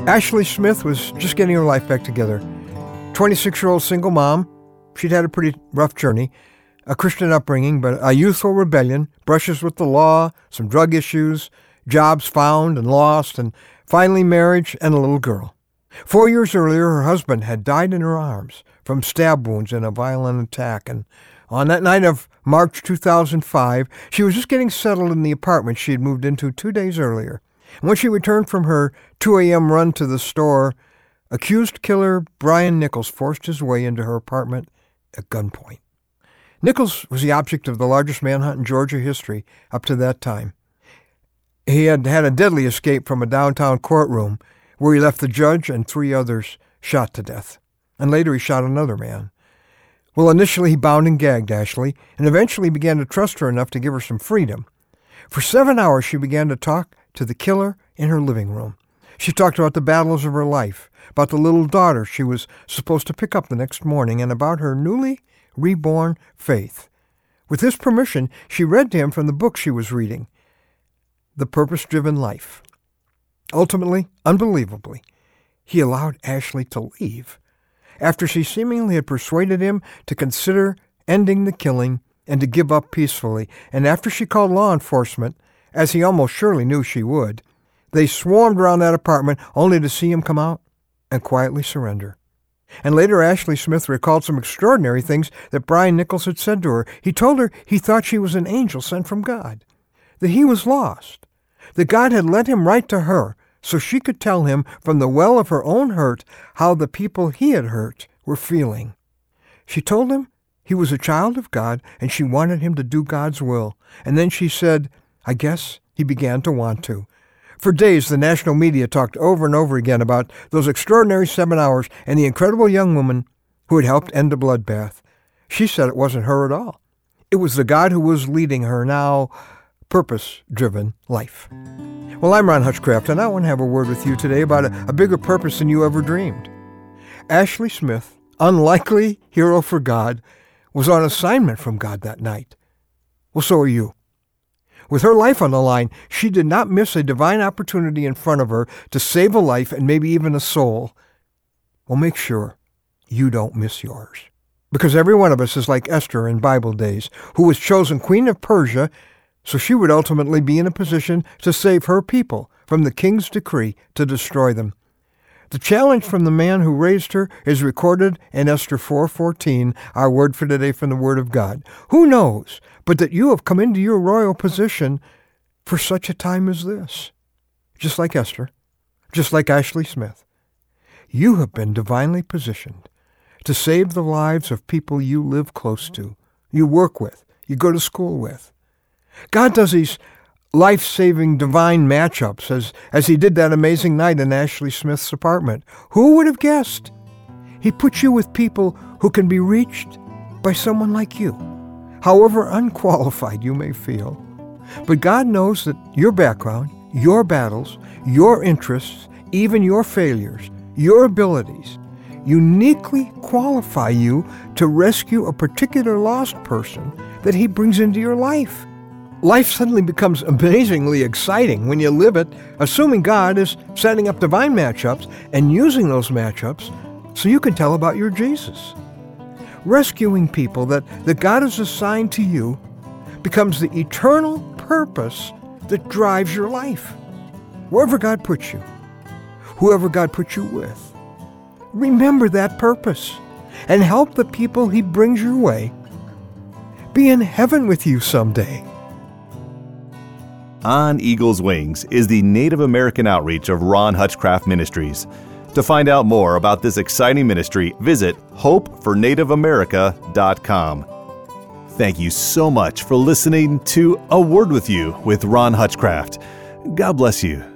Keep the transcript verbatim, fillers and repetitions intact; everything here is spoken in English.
Ashley Smith was just getting her life back together. twenty-six-year-old single mom. She'd had a pretty rough journey, a Christian upbringing, but a youthful rebellion, brushes with the law, some drug issues, jobs found and lost, and finally marriage and a little girl. Four years earlier, her husband had died in her arms from stab wounds in a violent attack, and on that night of March two thousand five, she was just getting settled in the apartment she had moved into two days earlier. And when she returned from her two a.m. run to the store, accused killer Brian Nichols forced his way into her apartment at gunpoint. Nichols was the object of the largest manhunt in Georgia history up to that time. He had had a deadly escape from a downtown courtroom where he left the judge and three others shot to death. And later he shot another man. Well, initially he bound and gagged Ashley and eventually began to trust her enough to give her some freedom. For seven hours she began to talk to the killer in her living room. She talked about the battles of her life, about the little daughter she was supposed to pick up the next morning, and about her newly reborn faith. With his permission, she read to him from the book she was reading, The Purpose-Driven Life. Ultimately, unbelievably, he allowed Ashley to leave after she seemingly had persuaded him to consider ending the killing and to give up peacefully, and after she called law enforcement, as he almost surely knew she would, they swarmed around that apartment only to see him come out and quietly surrender. And later Ashley Smith recalled some extraordinary things that Brian Nichols had said to her. He told her he thought she was an angel sent from God, that he was lost, that God had led him right to her so she could tell him from the well of her own hurt how the people he had hurt were feeling. She told him he was a child of God and she wanted him to do God's will. And then she said, I guess he began to want to. For days, the national media talked over and over again about those extraordinary seven hours and the incredible young woman who had helped end a bloodbath. She said it wasn't her at all. It was the God who was leading her now purpose-driven life. Well, I'm Ron Hutchcraft, and I want to have a word with you today about a, a bigger purpose than you ever dreamed. Ashley Smith, unlikely hero for God, was on assignment from God that night. Well, so are you. With her life on the line, she did not miss a divine opportunity in front of her to save a life and maybe even a soul. Well, make sure you don't miss yours. Because every one of us is like Esther in Bible days, who was chosen queen of Persia, so she would ultimately be in a position to save her people from the king's decree to destroy them. The challenge from the man who raised her is recorded in Esther four fourteen, our word for today from the Word of God. Who knows but that you have come into your royal position for such a time as this? Just like Esther, just like Ashley Smith, you have been divinely positioned to save the lives of people you live close to, you work with, you go to school with. God does these life-saving divine matchups as, as he did that amazing night in Ashley Smith's apartment. Who would have guessed? He puts you with people who can be reached by someone like you, however unqualified you may feel. But God knows that your background, your battles, your interests, even your failures, your abilities, uniquely qualify you to rescue a particular lost person that he brings into your life. Life suddenly becomes amazingly exciting when you live it, assuming God is setting up divine matchups and using those matchups so you can tell about your Jesus. Rescuing people that, that God has assigned to you becomes the eternal purpose that drives your life. Wherever God puts you, whoever God puts you with, remember that purpose and help the people he brings your way be in heaven with you someday. On Eagle's Wings is the Native American outreach of Ron Hutchcraft Ministries. To find out more about this exciting ministry, visit hope for native america dot com. Thank you so much for listening to A Word With You with Ron Hutchcraft. God bless you.